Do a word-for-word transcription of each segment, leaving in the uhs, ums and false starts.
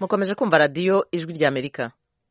mukomeje kumva radiyo ijwi rya Amerika.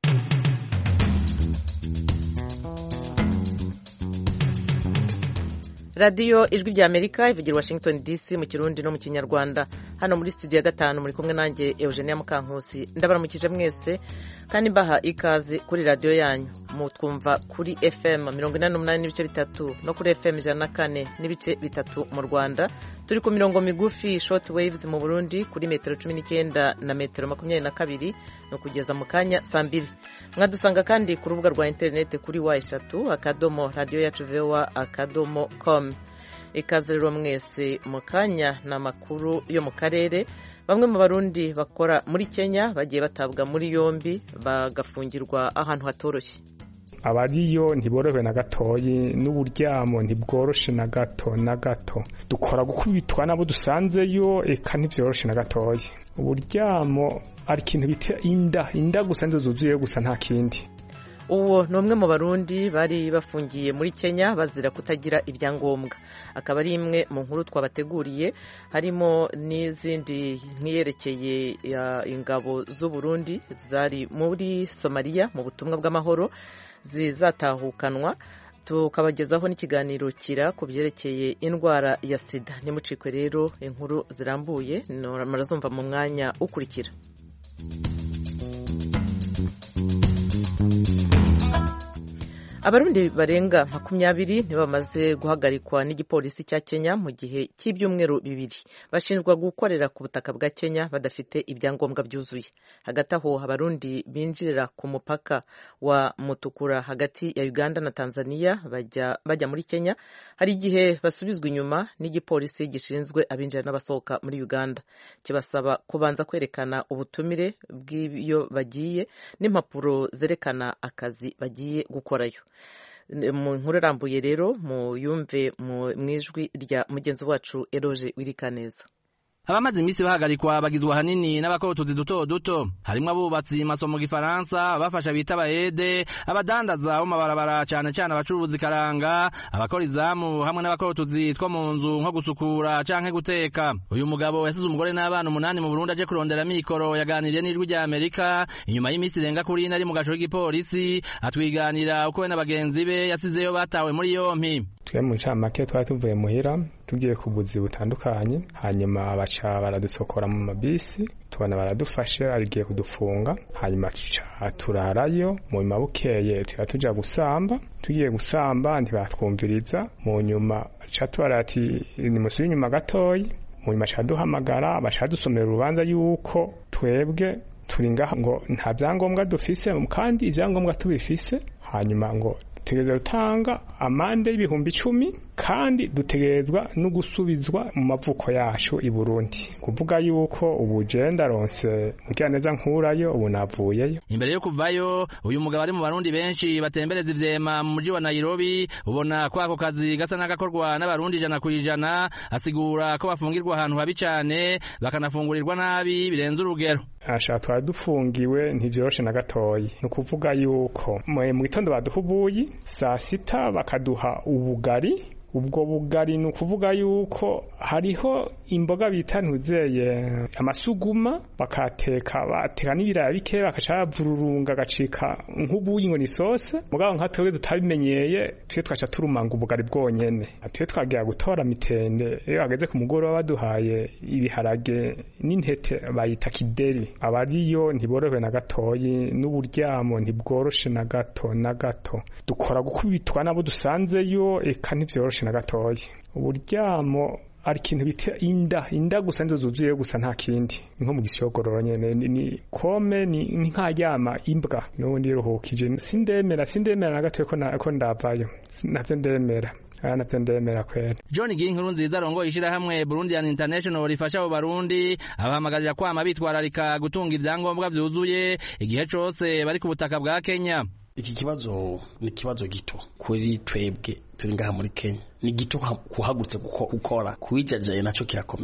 radiyo ijwi rya Amerika ivugira Washington D C mu Kirundi no mu Kinyarwanda. Hano muri studio ya gatanu muri kumwe nanjye Eugenia Mukankusi. Ndabaramukije mwese kandi mbaha ikaze kuri radiyo yanyu. Mutwumva kuri F M mirongo inani n'umunani n'ibice bitatu no kuri F M ijana na kane n'ibice bitatu mu Rwanda. Turi ku mirongo migufi short waves mu Burundi kuri metero cumi n'icyenda na metero makumyabiri na kabiri no kugeza mu kanya saa mbiri. Mwadusanga kandi ku rubuga rwa interineti kuri wa eshatu akadomo radiyo yacu voa akadomo com. Ikaze rero mwese mu kanya n'amakuru yo mu karere. Bamwe mu Barundi bakora muri Kenya bagiye batabwa muri yombi bagafungirwa ahantu hatoroshye. Abariyo ntiborohewe na gatoyi n'uburyamo ntibworoshe na gato na gato. Dukora gukubitwa nabo dusanzeyo eka ntivyoroshe na gatoyi. Uburyamo ari ikintu bita inda inda gusa nzo zuzuye gusa nta kindi. Uwo ni umwe mu Barundi bari bafungiye muri Kenya bazira kutagira ibyangombwa. Akaba ari imwe mu nkuru twabateguriye, harimo n'izindi nkiyerekeye ingabo z'u Burundi zari muri Somalia mu butumwa bw'amahoro zizatahukanwa. Tukabagezaho n'ikiganiro kira ku byerekeye indwara ya sida. Nimucikwe rero inkuru zirambuye murazumva mu mwanya ukurikira. Abarundi barenga makumyabiri nibo bamaze guhagarikwa n'igipolisi cya Kenya mu gihe cy'ibyumweru bibiri bashinjwa gukorera ku butaka bwa Kenya badafite ibyangombwa byuzuye. Hagati aho Abarundi binjirira ku mupaka wa Mutukura hagati ya Uganda na Tanzania bajya bajya muri Kenya, hari igihe basubizwa inyuma n'igipolisi gishinzwe abinjira n'abasohoka muri Uganda, kibasaba kubanza kwerekana ubutumire bw'iyo bagiye n'impapuro zerekana akazi bagiye gukorayo. Mu nkuru irambuye rero mu yumve mu ijwi rya mugenzi wacu Eroge Wirikaneza. Abamaze imisi bahagarikwa bagizwe hanini n'abakotuzi duto duto, harimo abubatsi, masomo gifaransa, abafasha bita abayede, abadandaza bo mabarabara cyane cyane abacuruzi karanga, abakora izamu hamwe n'abakotuzi two mu nzu nko gusukura canke guteka. Uyu mugabo yasize umugore n'abana umunani mu Burundi aje kurondera mikoro, yaganiriye n'ijwi rya Amerika inyuma y'imisi renga kuri nari mu gasho k'igipolisi, atwiganira uko we n'abagenzi be yasizeyo batawe muri yompi. Twe mu ncamake twari tuvuye muhira tugiye ku buzi butandukanye, hanyuma abaca baradusokora mu mabisi, tubona baradufashe arigiye kudufunga, hanyuma tuca turarayo. Mu mabukeye tuya tuja gusamba, tugiye gusamba ntibatwumviriza, mu nyuma aca twarati ni musubi nyuma gatoyi, mu nyuma aca duhamagara abaca dusomera urubanza yuko twebwe turi ngaha ngo nta byangombwa dufise kandi ibyangombwa tubifise, hanyuma ngo dutegerezwa gutanga amande y'ibihumbi icumi kandi dutegerezwa no gusubizwa mu mavuko yacu i Burundi. Kuvuga yuko ubu je ndaronse mukiraneza nkurayo ubu navuyeyo. Imbere yo kuvayo uyu mugabo ari mu Barundi benshi batembereza ivyema mu mujyi wa Nairobi, ubona ko ako kazi gasa n'agakorwa n'Abarundi ijana ku ijana, asigura ko bafungirwa ahantu habi cyane bakanafungurirwa nabi birenze urugero. Asha twadufungiwe ntivyoroshe na gatoyi. No kuvuga yuko mu gitondo baduhubuye saa sita bakaduha ubugari, ubwo bugari ni ukuvuga yuko hariho imboga bita ntuzeye amasuguma, bakateka bateka n'ibiraya bike bakaca bavururunga gacika nk'ubuyi ngo ni sauce. Mugabo nka twebwe tutabimenyeye twe twaca turumanga ubugari bwonyene. Twe twagiye gutora mitende, iyo hageze ku mugoroba baduhaye ibiharage n'intete bayita kideri. Abariyo ntiborohewe na gatoyi n'uburyamo ntibworoshe na gato na gato. Dukora gukubitwa nabo dusanzeyo eka ntivyoroshe na gatoyi. Uburyamo ari ikintu bita inda inda gusa nzo zuzuye gusa nta kindi, nko mu gisogororo nyene ni kome ni nkaryama imbwa n'ubundi ruhukije. Sindemera sindemera na gatoyi ko ko ndavayo, navyo ndemera navyo ndemera kwera. John Ginkuru nziza rongo ishira hamwe Burundian International rifasha abo Barundi, abahamagarira kwama bitwararika gutunga ibyangombwa vyuzuye igihe cose bari ku butaka bwa Kenya. Iki kibazo ni kibazo gito kuri twebwe turi ngaha muri Kenya, ni gito kuhagurutse gukora kuwijajaye naco kirakomeye.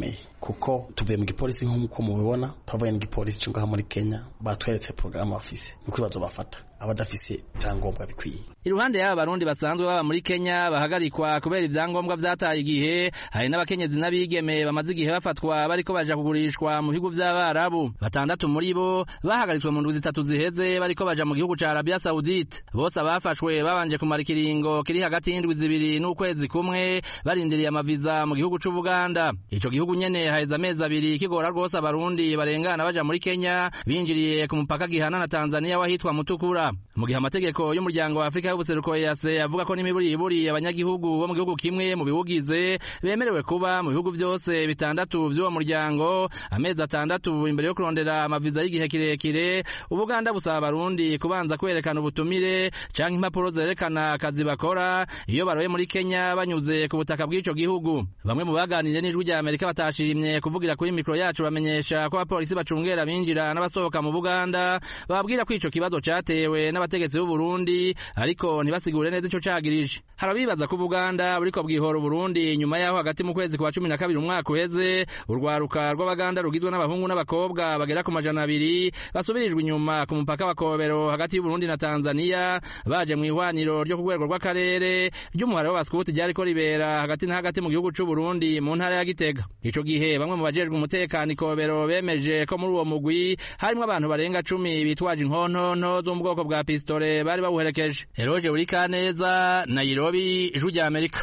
kuko tuvuye mu gipolisi nk'uko mubibona tuvuye mu gipolisi cyo ngaha muri Kenya batweretse programme afise nuko bazo bafata abadafise cyangombwa bikwiye. Iruhande y'aba barundi basanzwe baba muri Kenya bahagarikwa kubera ivyangombwa vyataye igihe, hari n'abakenyezi n'abigeme bamaze igihe bafatwa bariko baja kugurishwa mu bihugu vy'Abarabu. Batandatu muri bo bahagaritswe mu ndwi zitatu ziheze bariko baja mu gihugu ca Arabia Saudite. Bose abafashwe babanje kumara ikiringo kiri hagati y'indwi zibiri n'ukwezi kumwe barindiriye amaviza mu gihugu c'u Buganda. Ico gihugu nyene haheze amezi abiri kigora rwose abarundi barengana baja muri Kenya binjiriye ku mupaka gihana na Tanzania wahitwa Mutukura. Mu gihe amategeko y'umuryango wa Afrika y'ubuseruko E A C avuga ko n'imiburi iburi abanyagihugu bo mu gihugu kimwe mu bihugize bemerewe kuba mu bihugu byose bitandatu by'uwo muryango amezi atandatu imbere yo kurondera amaviza y'igihe kirekire, Ubuganda busaba abarundi kubanza kwerekana ubutumire canke impapuro zerekana akazi bakora iyo baroye muri Kenya banyuze ku butaka bw'ico gihugu. Bamwe mu baganiriye n'ijwi rya Amerika batashimye kuvugira kuri mikro yacu bamenyesha ko abapolisi bacungera binjira n'abasohoka mu Buganda bababwira ko ico kibazo catewe n'abategetsi b'u Burundi ariko ntibasigure neza ico cagirije. Harabibaza ko Buganda buriko bwihora Burundi nyuma yaho hagati mu kwezi kwa cumi na kabiri umwaka uheze urwaruka rw'Abaganda rugizwe n'abahungu n'abakobwa bagera ku majana abiri basubirijwe inyuma ku mupaka wa Kobero hagati y'u Burundi na Tanzania baje mu ihwaniro ryo ku rwego rw'akarere ry'umuhare w'abaskuti ryariko ribera hagati na hagati mu gihugu c'u Burundi mu ntara ya Gitega. Ico gihe bamwe mu bajejwe umutekano Kobero bemeje ko muri uwo mugwi harimo abantu barenga cumi bitwaje inkontonto zo mu bwoko bwa pistole bari bawuherekeje. Eroje Urikaneza, Nairobi, Ijwi rya Amerika.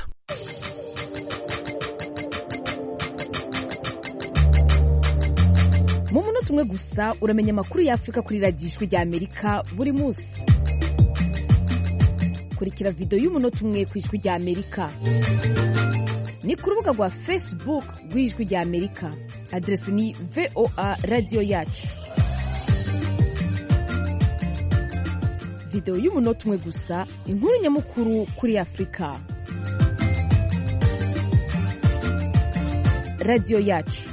Mu munota umwe gusa uramenya amakuru ya Afrika kuri radiyo Ijwi rya Amerika buri munsi. Kurikira video y'umunota umwe ku Ijwi rya Amerika. Ni ku rubuga rwa Facebook rw'Ijwi rya Amerika. Adresi ni V O A Radio Yacu. Video y'umunota umwe gusa, inkuru nyamukuru kuri Afrika. Radio Yacu.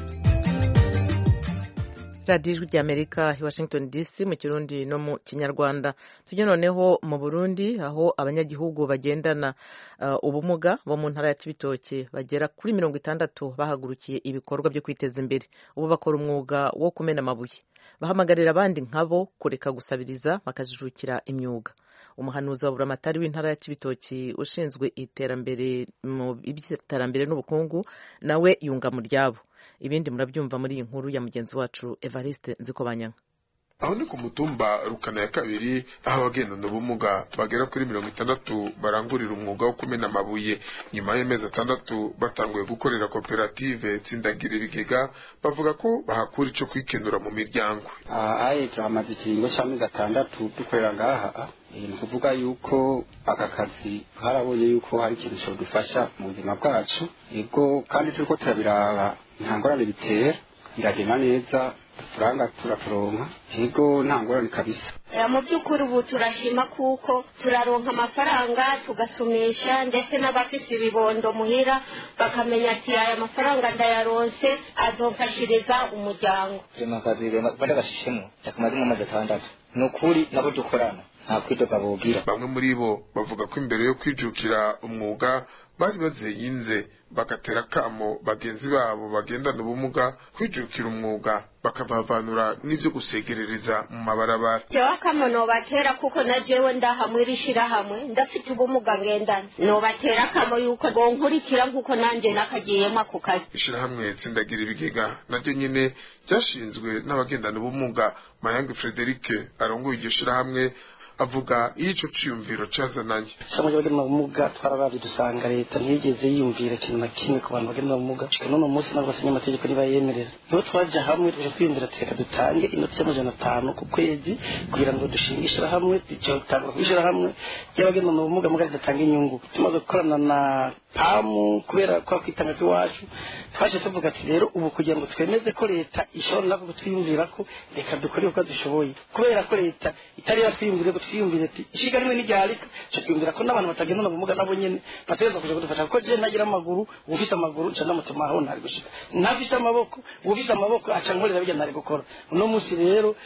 radiyo ijwi rya Amerika i Washington D C mu Kirundi no mu Kinyarwanda. Tujye noneho mu Burundi aho abanyagihugu bagendana uh, ubumuga bo mu ntara ya Cibitoke bagera kuri mirongo itandatu bahagurukiye ibikorwa byo kwiteza imbere. Ubu bakora umwuga wo kumena amabuye. Bahamagarira abandi nkabo kureka gusabiriza bakajijukira imyuga. Umuhanuzi wa Buramatari w'intara ya Cibitoke ushinzwe iterambere mu iterambere n'ubukungu nawe yunga mu ryabo. Ibindi murabyumva muri iyi nkuru ya mugenzi wacu Evariste Nzikobanyanga. Aho ni ku mutumba Rukana ya kabiri aho abagendana ubumuga bagera kuri mirongo itandatu barangurira umwuga wo kumena amabuye. Nyuma y'amezi atandatu batanguye gukorera koperative Tsindagira Ibigega bavuga ko bahakura ico kwikenura mu miryango. Ah aye turamaze ikiringo cy'amezi atandatu dukorera ngaha. Ni kuvuga yuko aka kazi harabonye yuko hari ikintu cyo dufasha mu buzima bwacu. Ego kandi turiko turabiraba ntangorane bitera iragena neza franga turaturonka ego ntangorane kabisa. Ya mu byukuri ubu turashima kuko turaronka amafaranga tugasomesha ndetse n'abafise ibibondo muhira bakamenya ati aya mafaranga ndayaronse azofashiriza umuryango. Rema kazi banda gashishemo yakamaze mu mazi atandatu. Nukuri nabo dukorana nta kwidoga bogira. Bamwe muri bo bavuga ko imbere yo kwijukira umwuga bari bazeyinze bagatera kamo bagenzi babo bagendana ubumuga kwijukira umwuga bakabavanura n'ivyo gusegerereza mu mabarabara. Jewe kamo no batera kuko na jewe ndahamwe rishira hamwe ndafite ubumuga ngendana no batera kamo yuko bonkurikira nkuko nanje nakagiyemo ku kazi. Ishira hamwe Tsindagira Ibigega naryo nyene byashinzwe n'abagendana ubumuga. Mayange Frederic arongoye iryo shira hamwe avuga ico ciyumviro cazananye. Shamwe y'abagenda ubumuga twarabaje dusanga leta ntiyigeze yiyumvira ikintu na kimwe ku bantu bagenda ubumuga. None umunsi n'abasenya amategeko nibayemerera. Niho twaje hamwe tuje kwiyumvira teka dutange inoti y'amajana atanu ku kwezi kugira ngo dushingisha hamwe icyo tangura kwishira hamwe y'abagenda ubumuga mugaze datanga inyungu. Tumaze gukorana na pamu kubera kwa kwitanga kwacu twaje tuvuga ati rero ubu kugira ngo twemeze ko leta ishobora nako twiyumvira ko reka dukore uko zishoboye kubera ko leta itari yatwiyumvire ko twiyumvire ati ishiga rimwe n'ijyarika cyo twiyumvira ko n'abantu batagenda ubumuga nabo nyene bateza kuja kudufasha ko je nagira amaguru ubufise amaguru cyo ndamutuma aho ntari gushika ntafise amaboko ubufise amaboko aca nkorera bijya ntari gukora uno munsi rero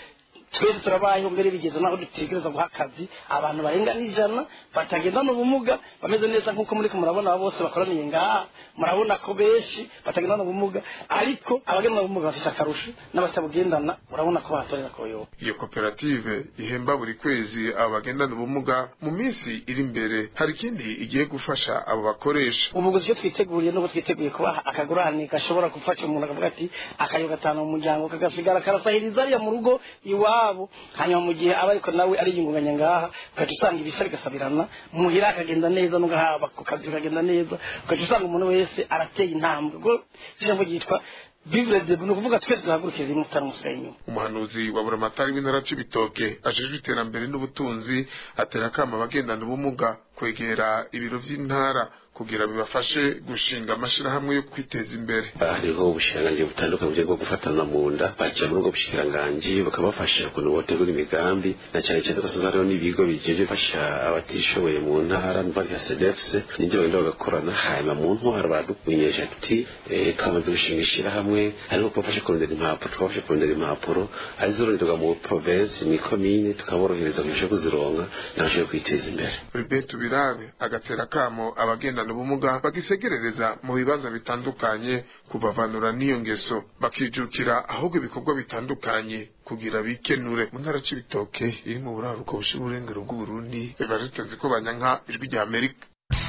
twese turabayeho mbere bigeze naho dutegereza guha akazi abantu barenga n'ijana batagendana ubumuga bameze neza nk'uko muri murabona bose bakoraniye ngaha murabona ko benshi batagendana ubumuga ariko abagendana ubumuga bafise akarusho n'abatabugendana murabona ko bahatorera koyo. Iyo koperative ihemba buri kwezi abagendana ubumuga mu minsi iri imbere hari ikindi igiye gufasha abo bakoresha. Ubuguzi cyo twiteguriye no twiteguye kuba akagurane gashobora gufasha umuntu akavuga ati akayo gatanu mu muryango kagasigara karasahiriza ariya mu rugo iwabo hanyuma mu gihe aba ariko nawe ari yingunganya ngaha ukaje usanga ibisa bigasabirana muhira akagenda neza n'ugahaba ku kazi kagenda neza ukaje usanga umuntu wese arateye intambwe ngo ijambo ryitwa Biblia de no kuvuga twese duhagurukira rimwe taramusenyo. Umuhanuzi wa Buramatari w'intara c'Ibitoke ajejwe iterambere n'ubutunzi atera kama abagendana ubumuga kwegera ibiro vy'intara kugira bibafashe gushinga amashirahamwe yo kwiteza imbere. Hariho ubushiranganje butandukanye bwo gufatana mu nda baje muri ubwo bushiranganje bakabafasha kuno botegura imigambi na cyane cyane basanzwe n'ibigo bijeje fasha abatishoboye mu ntara n'bari ya C D F C n'ibyo bindi bagakorana hanyuma mu ntwaro badukunyeje ati twamaze gushingira hamwe ariko kubafasha kurondera impapuro twafashe kurondera impapuro azoroherwa mu province mu commune tukaborohereza mu cyo kuzironka naje kwiteza imbere. Roberto Birabe agatera kamo abagenda ubumuga bagisegerereza mu bibanza bitandukanye kubavanura n'iyo ngeso bakijukira ahubwo ibikorwa bitandukanye kugira bikenure. Mu ntara c'Ibitoke iri mu buraruko bushiburengero bw'u Burundi bibazitanze ko banyanka ijwi rya Amerika.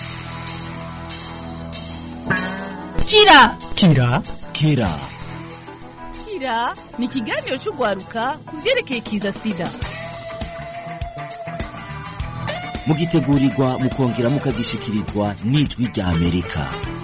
Kira Kira Kira Kira ni ikiganiro cy'ugwaruka kuvyerekeye kiza sida mugitegurirwa mukongera mukagishikirizwa n'ijwi rya Amerika.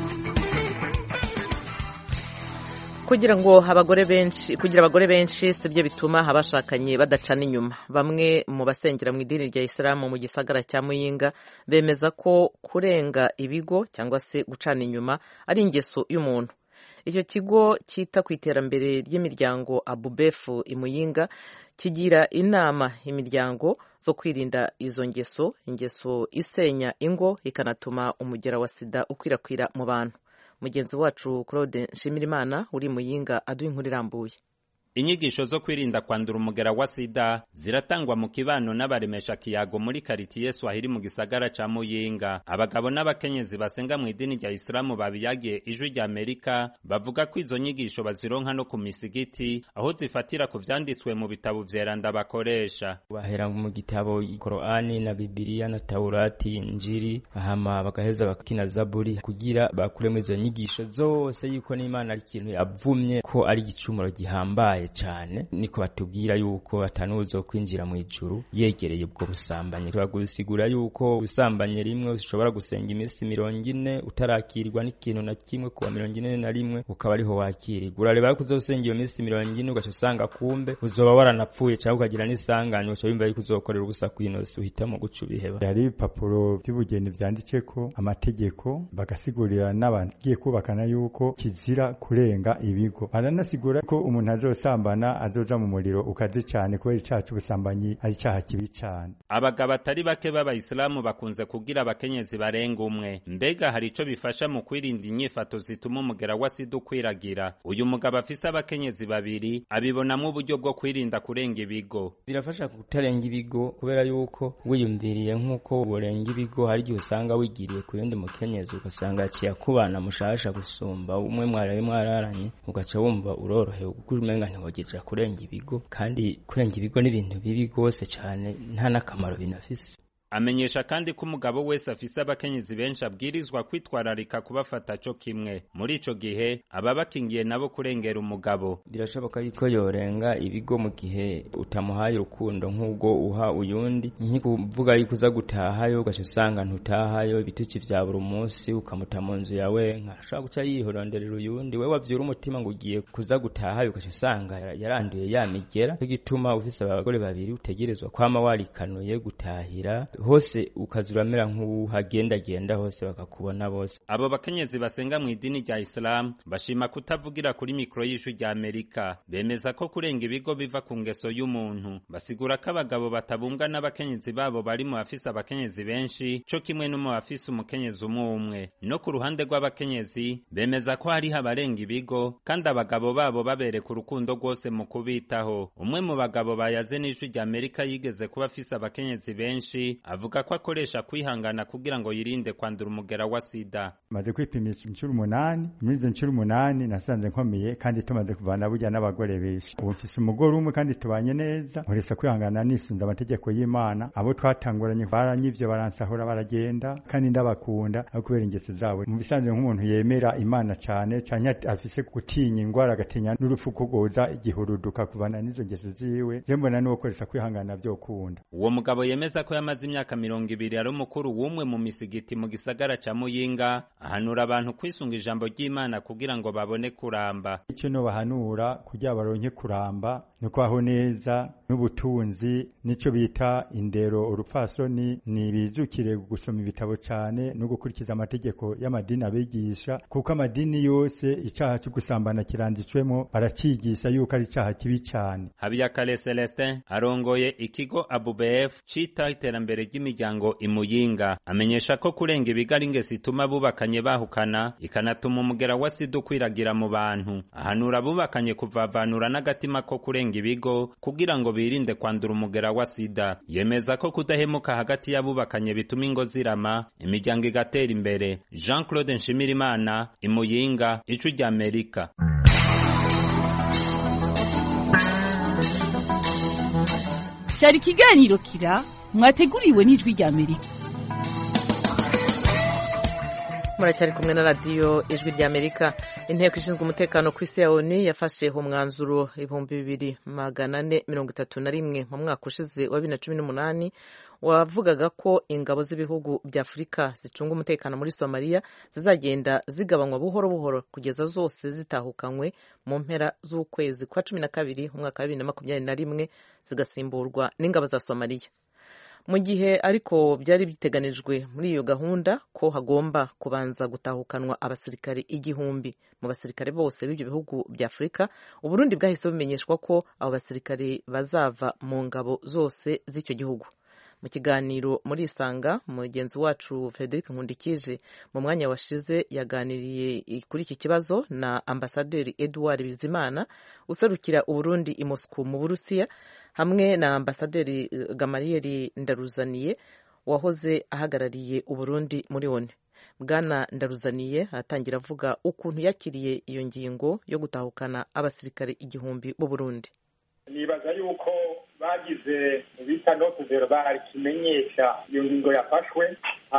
Kugira ngo abagore benshi kugira abagore benshi sibyo bituma abashakanye badacana inyuma. Bamwe mu basengera mu idini rya Islam mu gisagara cya Muyinga bemeza ko kurenga ibigo cyangwa se gucana inyuma ari ingeso y'umuntu. Icyo kigo cyita ku iterambere ry'imiryango Abubefu imuyinga kigira inama imiryango zo kwirinda izo ngeso ingeso isenya ingo ikanatuma umugera wa sida ukwirakwira mu bantu. Mugenzi wacu Claude Nshimirimana uri Muyinga aduha inkuru irambuye. Inyigisho zo kwirinda kwandura umugera wa sida ziratangwa mu kibano n'abaremesha kiyago muri karitiye Swahili mu gisagara ca Muyinga. Abagabo n'abakenyezi basenga mu idini rya Islamu babiyagiye ijwi rya Amerika bavuga ko izo nyigisho bazironka no ku misigiti aho zifatira ku vyanditswe mu bitabo vyeranda bakoresha. Bahera mu gitabo Qur'ani na Bibiliya na Taurati Injili hama bagaheza bakina Zaburi kugira bakuremo izo nyigisho zose yuko n'Imana ari ikintu yavumye ko ari igicumuro gihambaye cyane niko batubwira yuko batanuzo kwinjira mu ijuru yegereye ubwo busambanye. Turagusigura yuko usambanye rimwe ushobora gusenga iminsi mirongo ine utarakirwa n'ikintu na kimwe kuwa mirongo ine na rimwe ukaba ariho wakirigwa. Urareba ko uzosenga iyo minsi mirongo ine ugaca usanga kumbe uzoba waranapfuye cyangwa ukagira n'isanganyo uca bimva yuko uzokorera ubusa kwinosi uhitamo guca ubiheba. Hari ibipapuro by'ubugeni vyanditse ko amategeko bagasigurira n'abagiye kubakana yuko kizira kurenga ibigo. Baranasigura ko umuntu azosambana azoja mu muriro ukaze cyane kubera icyaha cy'ubusambanyi ari cyaha kibi cyane. Abagabo atari bake b'abayisilamu bakunze kugira abakenyezi barenga umwe. Mbega hari ico bifasha mu kwirinda inyifato zituma umugera wa sida ukwiragira? Uyu mugabo afise abakenyezi babiri abibonamwo uburyo bwo kwirinda kurenga ibigo. Birafasha kutarenga ibigo kubera yuko wiyumviriye nk'uko urenga ibigo hari igihe usanga wigiriye ku yindi mukenyezi ugasanga yaciye kubana mushasha gusumba umwe mwaraye mwararanye ugaca wumva urorohewe kuko umenga ntiwogeja kurenga ibigo kandi kurenga ibigo n'ibintu bibi gose cyane nta nakamaro binafise. Amenyesha kandi ko umugabo wese afise abakenyezi benshi abwirizwa kwitwararika kubafata cyo kimwe. Muri ico gihe aba bakingiye nabo kurengera umugabo. Birashoboka yuko yorenga ibigo mu gihe utamuhaye urukundo nk'ubwo uha uyundi, nkikuvuga yuko uza gutahayo ugaca usanga ntutahayo ibituci vya buri munsi ukamuta mu nzu yawe nkashaka guca yihoronderera uyundi we wavyura umutima ngo ugiye kuza gutahayo ugaca usanga yaranduye yamigera. Cyo gituma ufise abagore babiri utegerezwa kwama warikanuye gutahira hose ukazuramera nk'uhagendagenda hose bakakubona bose. Abo bakenyezi basenga mu idini rya Islam bashima kutavugira kuri mikro y'ishu rya Amerika, bemeza ko kurenga ibigo biva ku ngeso y'umuntu. Basigura ko abagabo batabumbwa n'abakenyezi babo bari mu bafise abakenyezi benshi co kimwe no mu bafise umukenyezi umwe umwe. No ku ruhande rw'abakenyezi bemeza ko hari habarenga ibigo kandi abagabo babo babereka urukundo rwose mu kubitaho. Umwe mu bagabo bayaze n'ijwi rya Amerika yigeze kuba afise abakenyezi benshi avuga ko akoresha kwihangana kugira ngo yirinde kwandura umugera wa sida. Maze kwipimisha inshuro umunani, muri izo nshuro umunani nasanze nkomeye kandi tumaze kuvana burya n'abagore benshi. Ubu mfise umugore umwe kandi tubanye neza, nkoresha kwihangana nisunze amategeko y'Imana. Abo twatanguranye baranyivyo baransahura baragenda kandi ndabakunda aho kubera ingeso zabo. Mu bisanzwe nk'umuntu yemera Imana cyane cyane afise gutinya ingwara agatinya n'urupfu kugoza igihuruduka kuvana n'izo ngeso ziwe. Je mbona no gukoresha kwihangana byo kunda. Uwo mugabo yemeza ko yamaze imyaka mirongo ibiri ari umukuru w'umwe mu misigiti mu gisagara ca Muyinga, ahanura abantu kwisunga ijambo ry'Imana kugira ngo babone kuramba. Icyo no bahanura kugira baronke kuramba no kwaho neza n'ubutunzi nico bita indero urupfasoni, ni bizukire gusoma ibitabo cyane no gukurikiza amategeko y'amadini abigisha, kuko amadini yose icyaha cyo gusambana kiranditswemo baracigisha yuko ari icyaha kibi cyane. Habiyakare Celestin arongoye ikigo A B U B F cita iterambere ry'imiryango imuyinga, amenyesha ko kurenga ibigari ingesi ituma bubakanye bahukana ikanatuma umugera wa sida ukwiragira mu bantu. Ahanura bubakanye kuvavanura n'agatima ko kurenga ibigo kugira ngo birinde kwandura umugera wa sida. Yemeza ko kudahemuka hagati y'abubakanye bituma ingo zirama, imiryango igatera imbere. Jean Claude Nshimirimana, Imuyinga, Ijwi rya Amerika. Cyari kiganiro kira mwateguriwe n'Ijwi rya Amerika. Muracyari kumwe na radio Ijwi rya Amerika. Inteko ishinzwe umutekano ku isi ya O N U yafashe umwanzuro ibihumbi bibiri magana ane mirongo itatu na rimwe mu mwaka ushize wa bibiri na cumi n'umunani wavugaga ko ingabo z'ibihugu bya Afurika zicunga umutekano muri Somalia zizagenda zigabanywa buhoro buhoro kugeza zose zitahukanywe mu mpera z'ukwezi kwa cumi na kabiri mu mwaka wa bibiri na makumyabiri na rimwe zigasimburwa n'ingabo za Somalia. Mu gihe ariko byari biteganijwe muri iyo gahunda ko hagomba kubanza gutahukanwa abasirikare igihumbi mu basirikare bose b'ibyo bihugu bya Afurika, Uburundi bwahise bumenyeshwa ko abo basirikare bazava mu ngabo zose z'icyo gihugu. Mu kiganiro muri Isanga, mugenzi wacu Frederic Nkundikije mu mwanya washize yaganiriye kuri iki kibazo na Ambasaderi Edouard Bizimana userukira Uburundi i Moscow mu Burusiya, hamwe na Ambasaderi Gamaliel Ndaruzaniye wahoze ahagarariye Uburundi muri O N U. Bwana Ndaruzaniye atangira avuga ukuntu yakiriye iyo ngingo yo gutahukana abasirikare igihumbi b'u Burundi. Nibaza yuko bagize bita note zero bari kimenyesha iyo ngingo yafashwe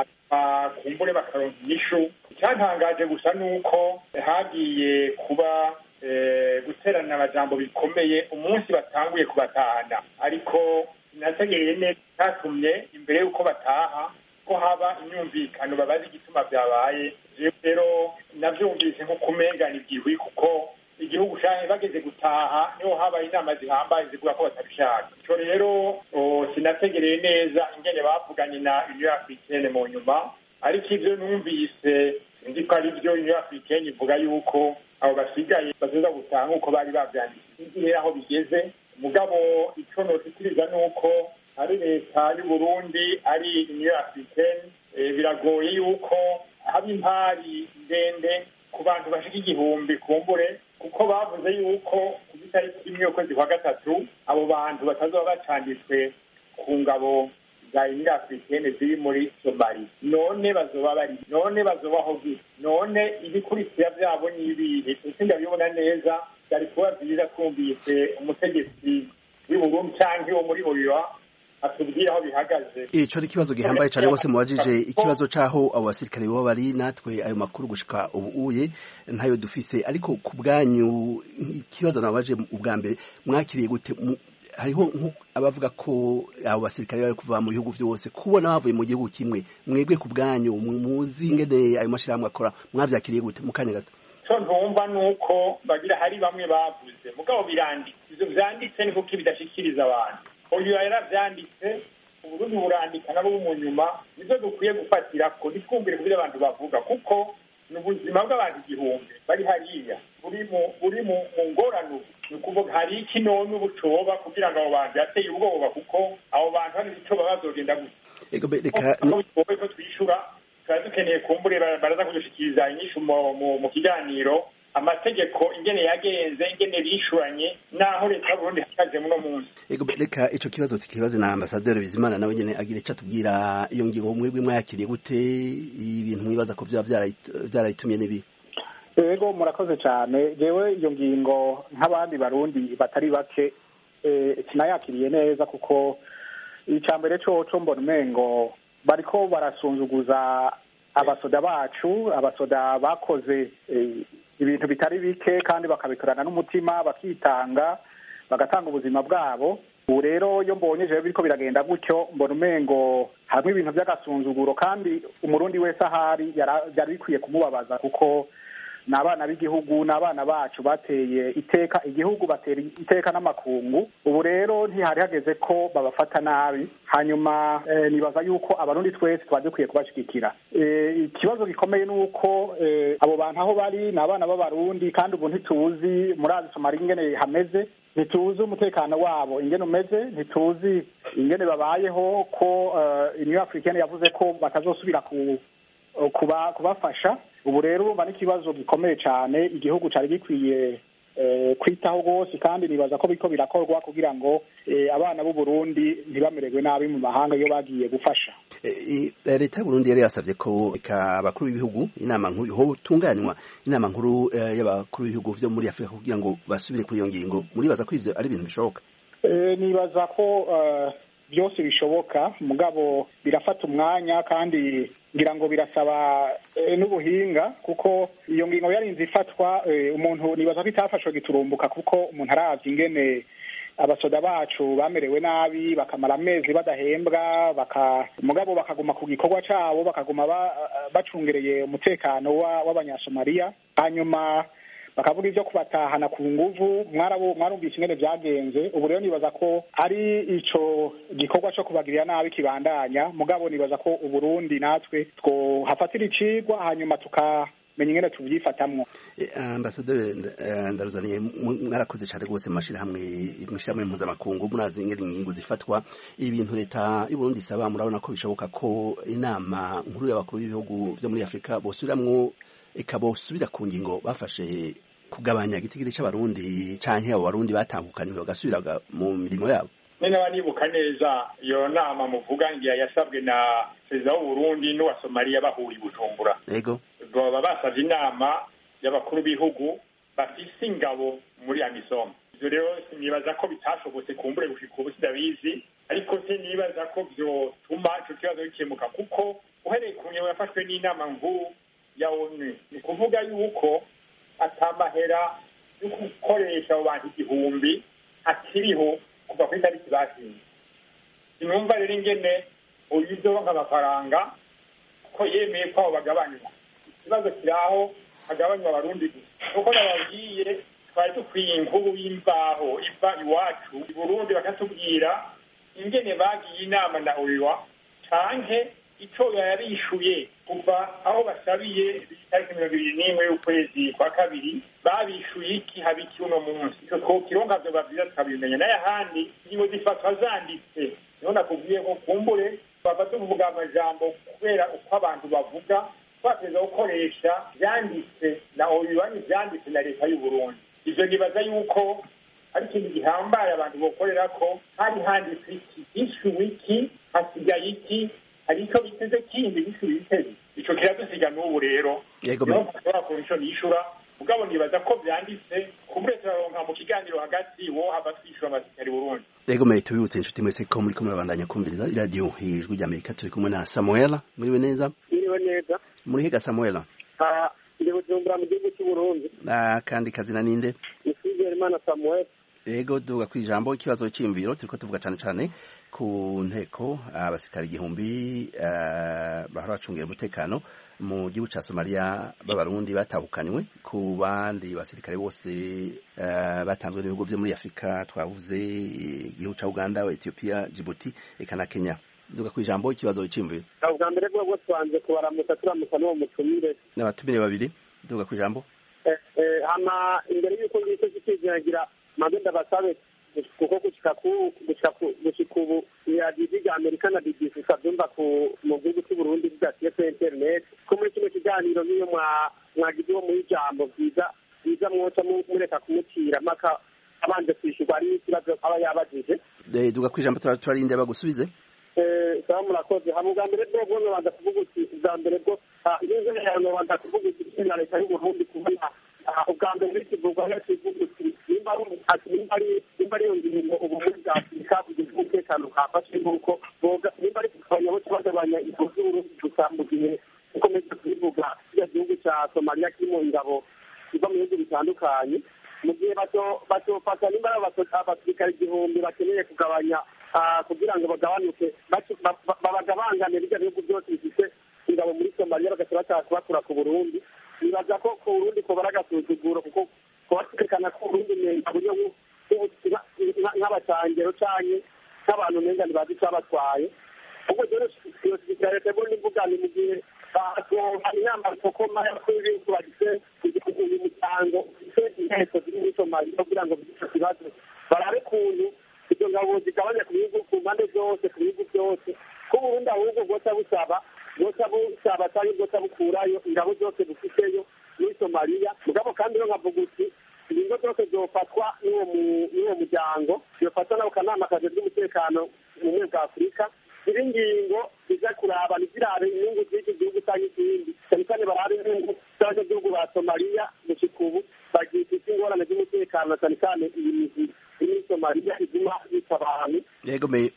kumbure bakaronka inyishu. Icyantangaje gusa nuko hagiye kuba guterana amajambo bikomeye umunsi batanguye kubatahana, ariko nategereye neza cyatumye imbere y'uko bataha ko haba imyumvikano babazi igituma byabaye. Rero navyumvise nko kumengana igihwi, kuko igihugu cyane bageze gutaha niho habaye inama zihambaye zivuga ko batabishaka. Cyo rero sinategereye neza ingene bavuganye na Union Africaine mu nyuma, ariko ivyo numvise ndi ko ari byo Union Africaine ivuga yuko abo basigaye bazoza gutaha uko bari bavyanditse. Igihe aho bigeze, mugabo ico notikiriza nuko ari leta y'u Burundi ari Union Africaine, e, biragoye yuko haba impari ndende ku bantu bashika igihumbi kumbure, kuko bavuze yuko ku itariki imwe y'ukwezi kwa gatatu abo bantu batazoba bacanditswe ku ngabo za Union Africaine ziri muri Somalia. None bazoba bari none bazobaho gute? None ibikurikira byabo n'ibihe? Sinda bibona neza. Byari kuba byiza twumvise umutegetsi w'i Burundi cyangwa wo muri O N U atubwira aho bihagaze. Ico ari kibazo gihambaye cyane bose mubajije ikibazo caho abo basirikare bo bari, natwe ayo makuru gushika ubu uye ntayo dufise. Ariko ku bwanyu ikibazo nabaje ubwa mbere mwakiriye gute? Hariho abavuga ko abo basirikare bari kuva mu bihugu byose kubona bavuye mu gihugu kimwe, mwebwe ku bwanyu muzi ingene ayo mashirahamwe akora, mwavyakiriye gute mu kanya gato? So ntumva nuko bagira hari bamwe bavuze mugabo biranditse, ivyo vyanditse ni kuko bidashikiriza abantu. Oyo yaravyanditse uburundi burandika nabo mu nyuma nivyo dukwiye gufatira ko ntitwumvire kubyo abantu bavuga kuko ni ubuzima bw'abantu igihumbi bari hariya buri mu buri mu ngorano ni ukuvuga hari iki none ubucoba kugira ngo abo bantu yateye ubwoba kuko abo bantu hari icyo baba bazogenda gusa ego reka ko twishura twari dukeneye kumbure baraza kudushikiriza inyishu mu kiganiro amategeko ingene yagenze ingene bishuranye naho leta y'Uburundi hakaje muno munsi. Ego reka ico kibazo tukibaze na ambassadeur Bizimana nawe nyene agira ico atubwira iyo ngingo mwebwe mwakiriye gute ibintu mwibaza ko vya vyarayitumye nibi. Ego murakoze cyane jewe iyo ngingo nk'abandi barundi batari bake eh sinayakiriye neza kuko icambere cyo cyo mbona mengo bariko barasunzuguza abasoda bacu abasoda bakoze eh, ibintu bitari bike kandi bakabikorana n'umutima bakitanga bagatanga ubuzima bwabo. Ubu rero iyo mbonye jewe biriko biragenda gutyo mbona umengo hamwe ibintu by'agasunzuguro kandi umurundi wese ahari byari bikwiye kumubabaza kuko n'abana b'igihugu n'abana bacu bateye iteka igihugu batera iteka n'amakungu. Ubu rero ntihari hageze ko babafata nabi hanyuma e, nibaza yuko abarundi twese twajye kubashigikira. E, ikibazo gikomeye nuko e, abo bantu aho bari n'abana b'abarundi kandi ubu ntituzi murazi Somalia ingene hameze, ntituzi umutekano wabo ingene umeze, ntituzi ingene babayeho ko uh, Union Africaine yavuze ko batazosubira ku kuba kubafasha. Ubu rero urumva n'ikibazo gikomeye cyane igihugu cyari gikwiye eh, kwitaho rwose kandi nibaza ko biko birakorwa kugira ngo eh, abana b'u Burundi ntibamererwe nabi mu mahanga iyo bagiye gufasha. E, e, leta y'u Burundi yari yasavye ko abakuru b'ibihugu inama nkuru ho tunganywa inama nkuru eh, y'abakuru b'ibihugu vyo muri Afrika kugira ngo basubire kuri iyo ngingo. Muribaza ko ivyo ari ibintu bishoboka? Eh, nibaza ko uh, byose bishoboka mugabo birafata umwanya kandi ngira ngo birasaba e, n'ubuhinga kuko iyo ngingo yarinze ifatwa e, umuntu nibaza ko itafashwe giturumbuka kuko umuntu aravye ingene abasoda bacu bamerewe nabi bakamara amezi badahembwa baka mugabo bakaguma ku gikorwa cabo bakaguma ba, bacungereye umutekano w'abanyasomaliya hanyuma bakavuga ivyo kubatahana ku nguvu mwarabo mwarumvise ingene vyagenze. Ubu rero nibaza ko ari ico gikorwa co kubagirira nabi kibandanya mugabo nibaza ko Uburundi natwe two hafatira icigwa hanyuma tukamenya ingene tuvyifatamwo. Ambassadeur ndaruzaniye mwarakoze cyane rwose mashira hamwe mushira hamwe mpuzamakungu munazi ingene ingingo zifatwa ibintu leta y'u Burundi isaba murabona ko bishoboka ko inama nkuru y'abakuru b'ibihugu vyo muri Afrika bosubiramwo ikabosubira ku ngingo bafashe kugabanya igitigiri c'abarundi canke abo barundi batangukaniwe bagasubira mu mirimo yabo. Nene banibuka neza iyo nama muvuga ngiya yasabwe na perezida w'u Burundi n'uwa Somalia bahuri Bujumbura. Yego. Baba basavye inama y'abakuru b'ibihugu bafise ingabo muri AMISOM. Ivyo rero nibaza ko bitashobotse kumbure gushika ubu sidabizi ariko se nibaza ko vyo tuma ico kibazo gikemuka kuko uhereye ku ngingo yafashwe n'inama nkuru ya ONU ni kuvuga yuko atamahera yo gukoresha abo bantu igihumbi akiriho kuva kuri tariki bashinze. Sinumva rero ingene uyizoronka amafaranga ko yemeye ko abo bagabanywa. Ikibazo kiraho hagabanywa abarundi gusa kuko nababwiye twari dukwiye inkuru y'imvaho iva iwacu i Burundi bakatubwira ingene bagiye inama na oiwa canke ico yarishuye kuva aho basabiye itariki mirongo ibiri n'imwe y'ukwezi kwa kabiri babishuye iki habiki uno munsi ico twokironka vyo bavyiza tukabimenya naye ahandi ingingo zifatwa zanditse niho nakubwiye ko kumbure bava tuvuga amajambo kubera uko abantu bavuga twateza gukoresha vyanditse na oyiwani vyanditse na leta y'u Burundi. Ivyo nibaza yuko ari ikintu gihambaye abantu bokorera ko hari handitse iki ishuwe iki hasigaye iki hari icyo biteze kindi gishuye biteze ico kiradusiga n'ubu rero niho komisiyo yishura mugabo nibaza ko vyanditse kumure turaronka mu kiganiro hagati wo abatwishura amasikari Burundi. Yego mwe tubibutse inshuti mwese ko muri kumwe babandanya kumviriza radio Ijwi ry'Amerika turi kumwe na Samuel. Muriwe neza? Muriwe neza. Muri higa Samuel? Ah, ndi Bujumbura mu gihugu cy'u Burundi. Ah, kandi kazina ninde? Nisigerimana Samuel. Ego duga kwijambo ikibazo cy'imviro turiko tuvuga cyane cyane ku nteko abasikari igihumbi uh, bahora bacungira umutekano mu gihugu ca Somalia b'abarundi batahukanywe ku bandi basirikare bose uh, batanzwe n'ibihugu vyo muri Afrika twavuze igihugu ca Uganda, Ethiopia, Djibouti eka na Kenya. duga ku ijambo ikibazo cy'imviro ubwa mbere bwo twanze kubaramutsa turamutsa n'uwo mutumire n'abatumire babiri duga ku ijambo hama imbere y'uko ngicyo kikiziragira maze ndabasabe kuko gushika ku gushika ku gushika ubu yagize ya Amerika na B B C sabyumva ku mu gihugu cy'u Burundi bidasiye ku internet ko muri kino kiganiro niyo mwa mwagize wo muri jambo bwiza bwiza mwoca mureka kumutira maka abanje kwishurwa ari ikibazo aba yabajije duga ku ijambo turarinde bagusubize eh sawa murakoze hamwe bwa mbere bwo bwo banda kuvuga uti bwa mbere bwo inzo yawe banda kuvuga uti na leta y'u Burundi kubona ubwa mbere n'ikivugwa n'ikivugwa uti nimba ari nimba ari nimba ari ngingo ubumwe bwa Afurika bugize umutekano kafashe nk'uko boga nimba ari kugabanya bose bagabanya ibihugu by'Uburundi gusa mu gihe ukomeza kubivuga ya gihugu cya Somalia kirimo ingabo ziva mu bihugu bitandukanye mu gihe bato batofata nimba ari abasirikare igihumbi bakeneye kugabanya kugira ngo bagabanuke babagabangane bijya bihugu byose bifite ingabo muri Somalia bagasaba cyakubakura ku Burundi nibaza ko ku Burundi ko baragasuzuguro kuko kubatekana ko Burundi nenga buryo nk'abacangero canke nk'abantu nenga ntibazi icyo batwaye ubwo rero iyo sirikare tebo nivuga ni mu gihe batonga inama sokoma y'abakuru b'ibihugu bagize uyu musango ufite inteko ziri muri Somalia kugira ngo bigire ikibazo barabe kuntu izo ngabo zigabanya ku bihugu ku mpande zose ku bihugu byose ko Burundi ahubwo bwoca busaba bwoca busaba cyangwa bwoca bukurayo ingabo zose bufiteyo muri Somalia mugabo kandi no nkavuga uti ingingo zose zofatwa n'uwo muryango yofatwa n'ako kanama kajejwe umutekano mu bumwe bwa Afurika izi ngingo ziza kuraba ntizirabe inyungu z'iki gihugu cyangwa ikindi cyane cyane barabe inyungu z'abanyagihugu ba Somalia gushika ubu bagifite ingorane z'umutekano cyane cyane iyi mizi muri Somalia izima yica abantu yego me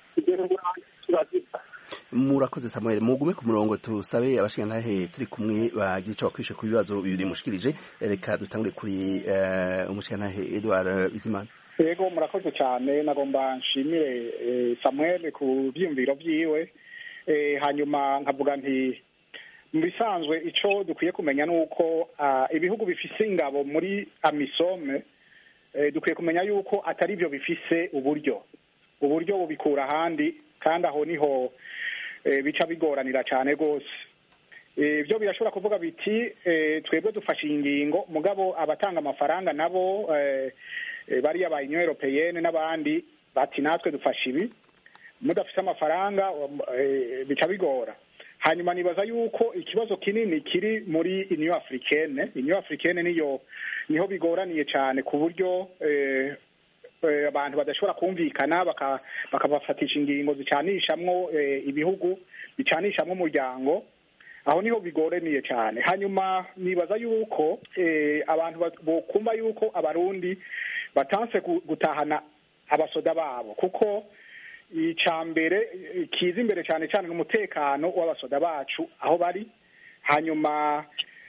murakoze Samuel mugume ku murongo tusabe abashingantahe turi kumwe bagira icyo bakwishe ku bibazo bibiri mushikirije reka dutangure kuri umushingantahe Edouard Bizimana yego murakoze cyane nagomba nshimire Samuel ku byiyumviro byiwe hanyuma nkavuga nti mu bisanzwe icyo dukwiye kumenya ni uko ibihugu bifise ingabo muri amisome dukwiye kumenya yuko atari byo bifise uburyo uburyo bubikura ahandi kandi aho niho bica bigoranira cyane rwose ibyo birashobora kuvuga biti twebwe dufashe ingingo mugabo abatanga amafaranga nabo bariya ba Union Européenne n'abandi bati natwe dufashe ibi mudafite amafaranga bica bigora hanyuma nibaza yuko ikibazo kinini kiri muri Union Africaine Union Africaine niyo niho bigoraniye cyane ku buryo abantu badashobora kumvikana bakabafatisha ingingo zicanishamwo ibihugu bicanishamwo umuryango aho niho bigoraniye cyane hanyuma nibaza yuko abantu bokumva yuko abarundi batanse gutahana abasoda babo kuko icambere kiza imbere cyane cyane n'umutekano w'abasoda bacu aho bari hanyuma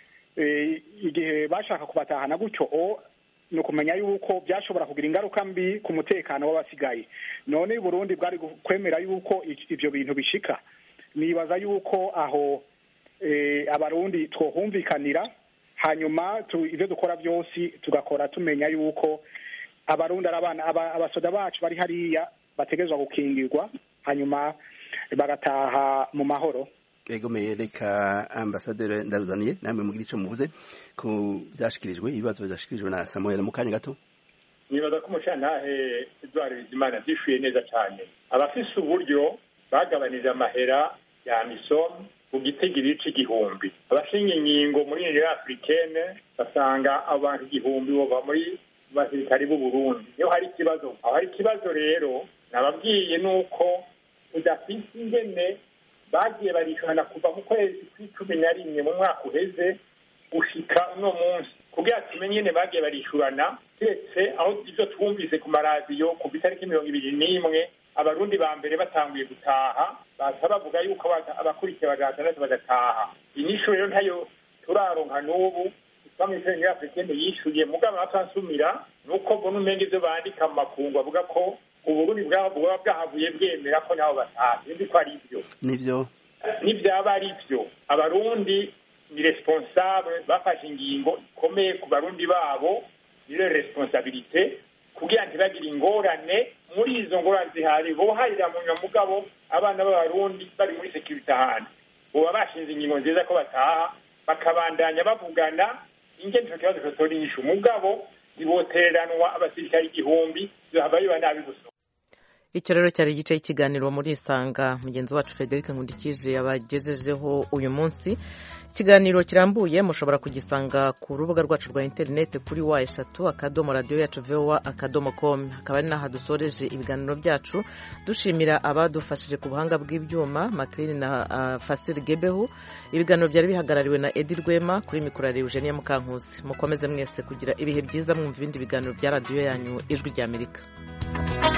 igihe bashaka kubatahana gutyo ni ukumenya yuko byashobora kugira ingaruka mbi ku mutekano w'abasigaye none i Burundi bwari kwemera yuko ibyo bintu bishika nibaza yuko aho abarundi twohumvikanira hanyuma ibyo dukora byose tugakora tumenya yuko abarundi arabana abasoda bacu bari hariya bategezwa gukingirwa hanyuma bagataha mu mahoro egomeye reka ambasaderi ndaruzaniye namwe mugira icyo muvuze ku byashikirijwe ibibazo byashikirijwe na Samuel mu kanya gato nibaza ko umucantahe Edouard Bizimana byishuye neza cyane abafise uburyo bagabanije amahera ya misom ku gitigiri c'igihumbi abashinga ingingo muri Union Africaine basanga abantu igihumbi bova muri basirikari b'u Burundi niyo hari ikibazo aho hari ikibazo rero nababwiye nuko udafise ingene bagiye barishana kuva mu kwezi kw'icumi na rimwe mu mwaka uheze gushika uno munsi kugira tumenye nyene bagiye barishurana ndetse aho ivyo twumvise ku maradiyo ku itariki mirongo ibiri n'imwe abarundi ba mbere batanguye gutaha baza bavuga yuko abakurikiye bagatandatu bagataha inyishu rero ntayo turaronka n'ubu bamwe Africaine yishuye mugabo atansumira nuko mbona umenge ivyo bandika mu makungu avuga ko Uburundi bwabo bwa bwahavuye bwemera ko nabo bataha ndi ko ari byo nivyo nivyaba ari byo abarundi ni responsable bafashe ingingo ikomeye ku barundi babo ni responsabilité kugira ntibagire ingorane muri izo ngorane zihari boharira mu mugabo abana b'abarundi bari muri security ahandi boba bashinze ingingo nziza ko bataha bakabandanya bavugana ingene ico kibazo cotora inyishu mugabo ibotereranwa abasirikare igihumbi zohava biba nabi gusa. Icyo rero cyari igice cy'ikiganiro muri Isanga mugenzi wacu Frederic Nkundikije yabagejejeho uyu munsi. Ikiganiro kirambuye mushobora kugisanga ku rubuga rwacu rwa internet kuri wa eshatu akadomo radio yacu voa akadomo com. Akaba ari naha dusoreje ibiganiro byacu dushimira abadufashije ku buhanga bw'ibyuma Maclean na uh, Fasil Gebehu. Ibiganiro byari bihagarariwe na Edi Rwema, kuri mikoro ya Eugenia Mukankusi. Mukomeze mwese kugira ibihe byiza mwumva ibindi biganiro bya radio yanyu Ijwi ry'Amerika.